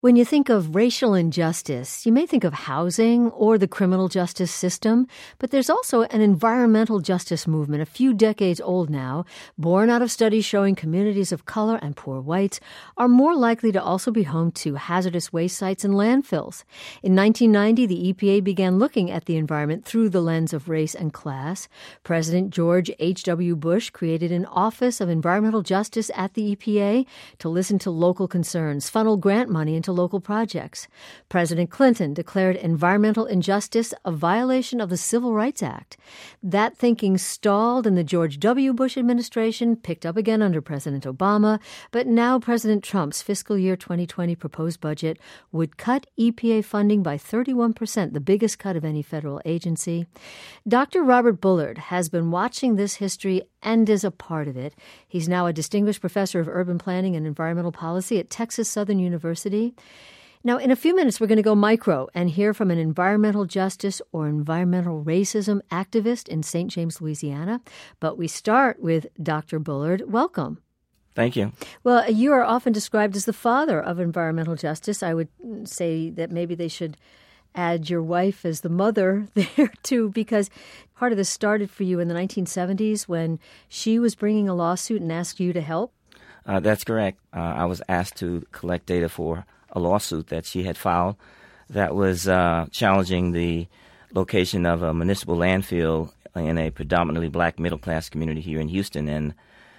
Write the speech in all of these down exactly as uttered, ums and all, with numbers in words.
When you think of racial injustice, you may think of housing or the criminal justice system, but there's also an environmental justice movement a few decades old now, born out of studies showing communities of color and poor whites are more likely to also be home to hazardous waste sites and landfills. In nineteen ninety, the E P A began looking at the environment through the lens of race and class. President George H W. Bush created an Office of Environmental Justice at the E P A to listen to local concerns, funnel grant money into local projects. President Clinton declared environmental injustice a violation of the Civil Rights Act. That thinking stalled in the George W. Bush administration, picked up again under President Obama, but now President Trump's fiscal year twenty twenty proposed budget would cut E P A funding by thirty-one percent, the biggest cut of any federal agency. Doctor Robert Bullard has been watching this history and is a part of it. He's now a distinguished professor of urban planning and environmental policy at Texas Southern University. Now, in a few minutes, we're going to go micro and hear from an environmental justice or environmental racism activist in Saint James, Louisiana. But we start with Doctor Bullard. Welcome. Thank you. Well, you are often described as the father of environmental justice. I would say that maybe they should add your wife as the mother there, too, because part of this started for you in the nineteen seventies when she was bringing a lawsuit and asked you to help. Uh, that's correct. Uh, I was asked to collect data for a lawsuit that she had filed that was uh, challenging the location of a municipal landfill in a predominantly black middle-class community here in Houston. And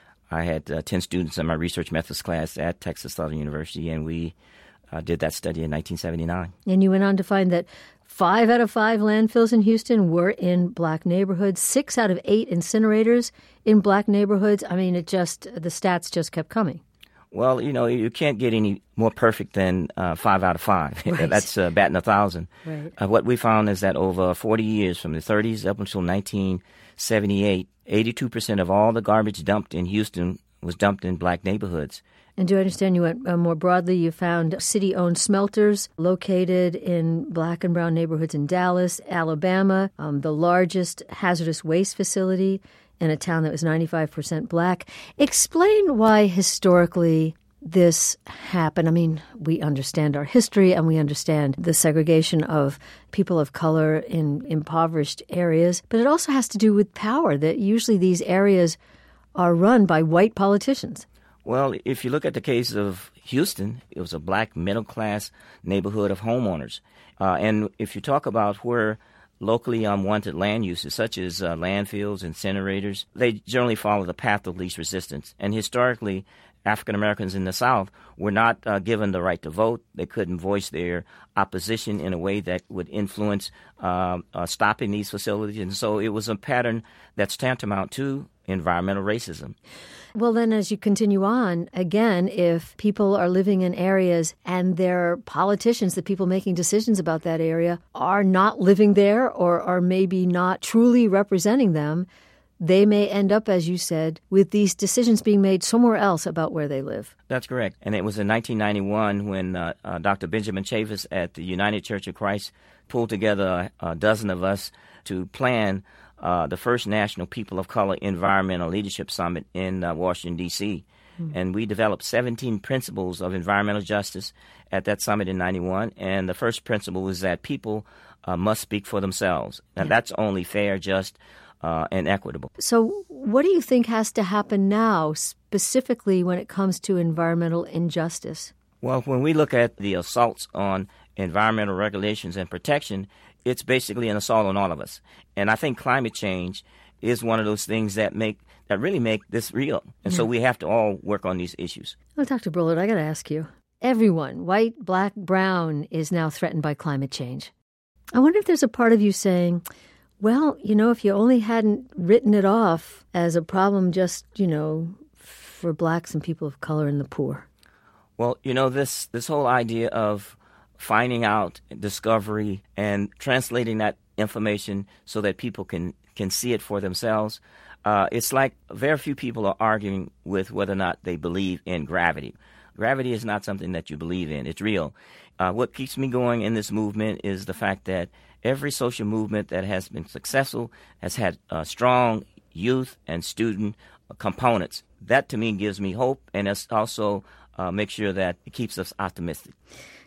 I had uh, ten students in my research methods class at Texas Southern University, and we uh, did that study in nineteen seventy-nine. And you went on to find that five out of five landfills in Houston were in black neighborhoods, six out of eight incinerators in black neighborhoods. I mean, it just, the stats just kept coming. Well, you know, you can't get any more perfect than uh, five out of five. Right. That's uh, batting a thousand. Right. Uh, what we found is that over forty years, from the thirties up until nineteen seventy-eight, eighty-two percent of all the garbage dumped in Houston was dumped in black neighborhoods. And do I understand you went uh, more broadly, you found city-owned smelters located in black and brown neighborhoods in Dallas, Alabama, um, the largest hazardous waste facility in a town that was ninety-five percent black. Explain why historically this happened. I mean, we understand our history and we understand the segregation of people of color in impoverished areas, but it also has to do with power, that usually these areas are run by white politicians. Well, if you look at the case of Houston, it was a black middle-class neighborhood of homeowners. Uh, and if you talk about where locally unwanted land uses, such as uh, landfills, incinerators, they generally follow the path of least resistance. And historically, African Americans in the South were not uh, given the right to vote. They couldn't voice their opposition in a way that would influence uh, uh, stopping these facilities. And so it was a pattern that's tantamount to environmental racism. Well, then, as you continue on, again, if people are living in areas and their politicians, the people making decisions about that area, are not living there or are maybe not truly representing them, they may end up, as you said, with these decisions being made somewhere else about where they live. That's correct. And it was in nineteen ninety-one when uh, uh, Doctor Benjamin Chavis at the United Church of Christ pulled together a, a dozen of us to plan Uh, the first National People of Color Environmental Leadership Summit in uh, Washington, D C Mm-hmm. And we developed seventeen principles of environmental justice at that summit in ninety-one. And the first principle is that people uh, must speak for themselves. And yeah. That's only fair, just, uh, and equitable. So what do you think has to happen now, specifically when it comes to environmental injustice? Well, when we look at the assaults on environmental regulations and protection, it's basically an assault on all of us. And I think climate change is one of those things that make that really make this real. And yeah. So we have to all work on these issues. Well, Doctor Bullard, I got to ask you, everyone, white, black, brown, is now threatened by climate change. I wonder if there's a part of you saying, well, you know, if you only hadn't written it off as a problem just, you know, for blacks and people of color and the poor. Well, you know, this this whole idea of finding out, discovery, and translating that information so that people can, can see it for themselves. Uh, it's like very few people are arguing with whether or not they believe in gravity. Gravity is not something that you believe in. It's real. Uh, what keeps me going in this movement is the fact that every social movement that has been successful has had uh, strong youth and student components. That, to me, gives me hope, and it's also uh, makes sure that it keeps us optimistic.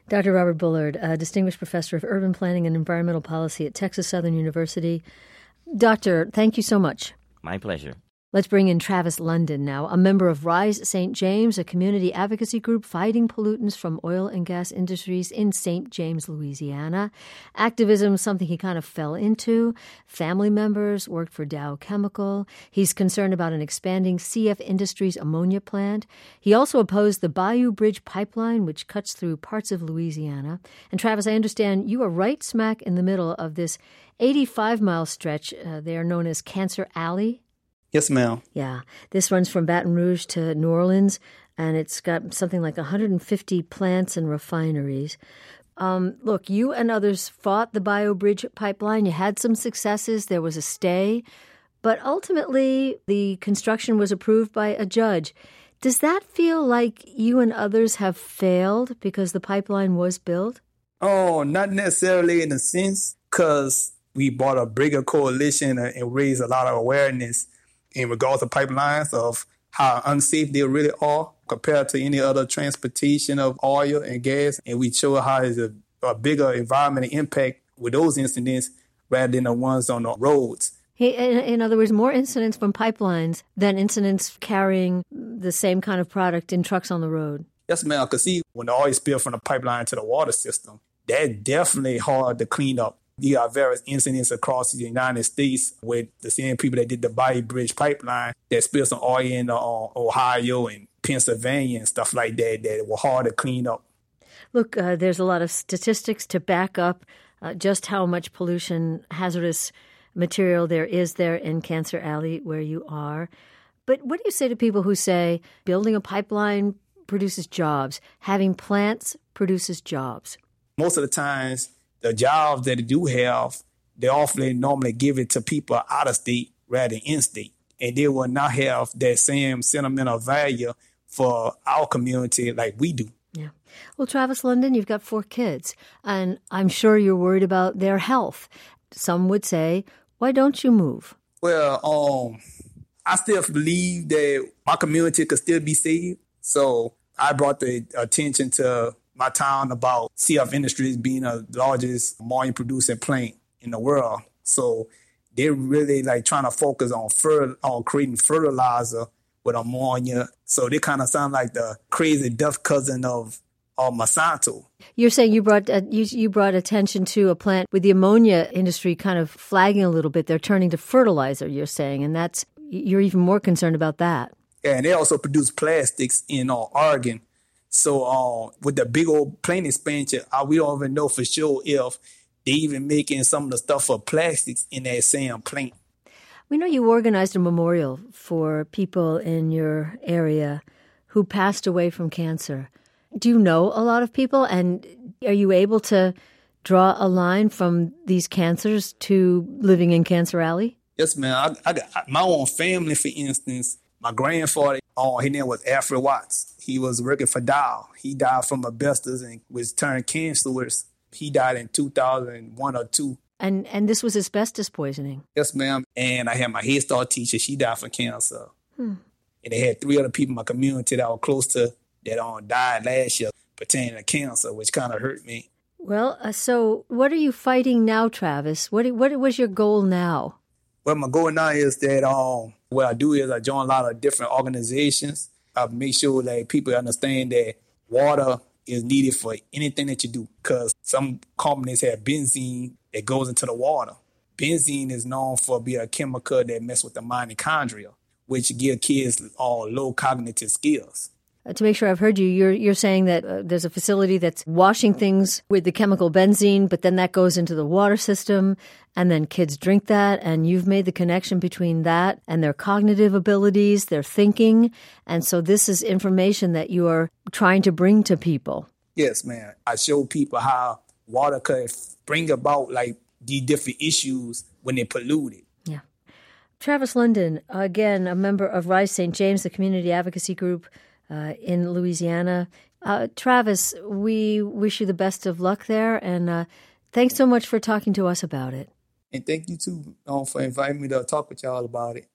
Doctor Robert Bullard, a distinguished professor of urban planning and environmental policy at Texas Southern University. Doctor, thank you so much. My pleasure. Let's bring in Travis London now, a member of Rise Saint James, a community advocacy group fighting pollutants from oil and gas industries in Saint James, Louisiana. Activism, something he kind of fell into. Family members worked for Dow Chemical. He's concerned about an expanding C F Industries ammonia plant. He also opposed the Bayou Bridge pipeline, which cuts through parts of Louisiana. And Travis, I understand you are right smack in the middle of this eighty-five mile stretch. Uh, they are known as Cancer Alley. Yes, ma'am. Yeah. This runs from Baton Rouge to New Orleans, and it's got something like one hundred fifty plants and refineries. Um, look, you and others fought the Bayou Bridge pipeline. You had some successes. There was a stay. But ultimately, the construction was approved by a judge. Does that feel like you and others have failed because the pipeline was built? Oh, not necessarily in a sense, because we brought a bigger coalition and raised a lot of awareness in regards to pipelines of how unsafe they really are compared to any other transportation of oil and gas. And we show how it's a, a bigger environmental impact with those incidents rather than the ones on the roads. In, in other words, more incidents from pipelines than incidents carrying the same kind of product in trucks on the road. Yes, ma'am. Because see, when the oil spills from the pipeline to the water system, that's definitely hard to clean up. You got various incidents across the United States with the same people that did the Bayou Bridge pipeline that spilled some oil in uh, Ohio and Pennsylvania and stuff like that that were hard to clean up. Look, uh, there's a lot of statistics to back up uh, just how much pollution, hazardous material there is there in Cancer Alley where you are. But what do you say to people who say building a pipeline produces jobs, having plants produces jobs? Most of the times, the jobs that they do have, they often normally give it to people out of state rather than in state. And they will not have that same sentimental value for our community like we do. Yeah. Well, Travis London, you've got four kids, and I'm sure you're worried about their health. Some would say, why don't you move? Well, um, I still believe that my community could still be saved. So I brought the attention to my town about C F Industries being the largest ammonia producing plant in the world. So they're really like trying to focus on fer- on creating fertilizer with ammonia. So they kind of sound like the crazy deaf cousin of, of Monsanto. You're saying you brought uh, you, you brought attention to a plant with the ammonia industry kind of flagging a little bit. They're turning to fertilizer, you're saying, and that's you're even more concerned about that. Yeah, and they also produce plastics in uh, Oregon. So uh, with the big old plant expansion, uh, we don't even know for sure if they even making some of the stuff for plastics in that same plant. We know you organized a memorial for people in your area who passed away from cancer. Do you know a lot of people, and are you able to draw a line from these cancers to living in Cancer Alley? Yes, man. I, I got my own family, for instance. My grandfather, oh, his name was Alfred Watts. He was working for Dow. He died from asbestos and was turned cancerous. He died in two thousand one or two. And and this was asbestos poisoning? Yes, ma'am. And I had my Head Start teacher. She died from cancer. Hmm. And they had three other people in my community that were close to that um, died last year pertaining to cancer, which kind of hurt me. Well, uh, so what are you fighting now, Travis? What what was your goal now? Well, my goal now is that um, what I do is I join a lot of different organizations. I make sure that people understand that water is needed for anything that you do, because some companies have benzene that goes into the water. Benzene is known for being a chemical that messes with the mitochondria, which give kids all low cognitive skills. Uh, to make sure I've heard you, you're you're saying that uh, there's a facility that's washing things with the chemical benzene, but then that goes into the water system, and then kids drink that, and you've made the connection between that and their cognitive abilities, their thinking, and so this is information that you are trying to bring to people. Yes, man. I show people how water could bring about like these different issues when they pollute it. Yeah. Travis London, again, a member of Rise Saint James, the community advocacy group Uh, in Louisiana. Uh, Travis, we wish you the best of luck there, and uh, thanks so much for talking to us about it. And thank you, too, um, for inviting me to talk with y'all about it.